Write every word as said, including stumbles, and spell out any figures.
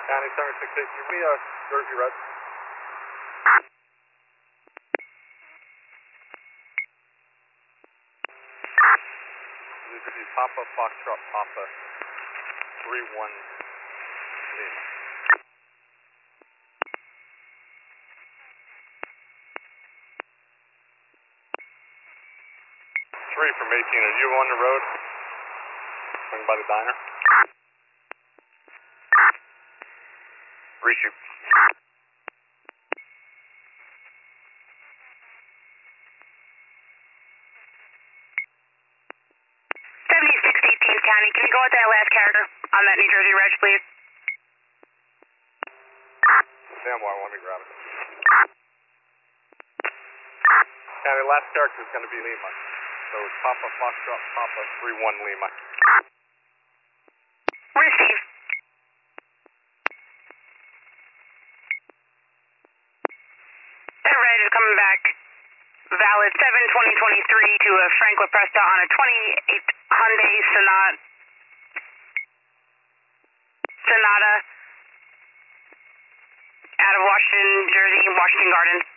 County seven six eight, give me a Jersey Red. This is the Papa Foxtrot Papa three one Lima. Three from eighteen, are you on the road? Swing by the diner? Reshoot. seventy-six eighteenth County, can you go with that last character on that New Jersey Reg, please? Damn, why let me grab it. County, last character is going to be Lima. So it's Papa Foxtrot Papa three one Lima. Receive. That Reg is coming back. Valid seven twenty twenty-three to a Frank LaPresta on a twenty-eight Hyundai Sonata. Sonata out of Washington, Jersey, Washington Gardens.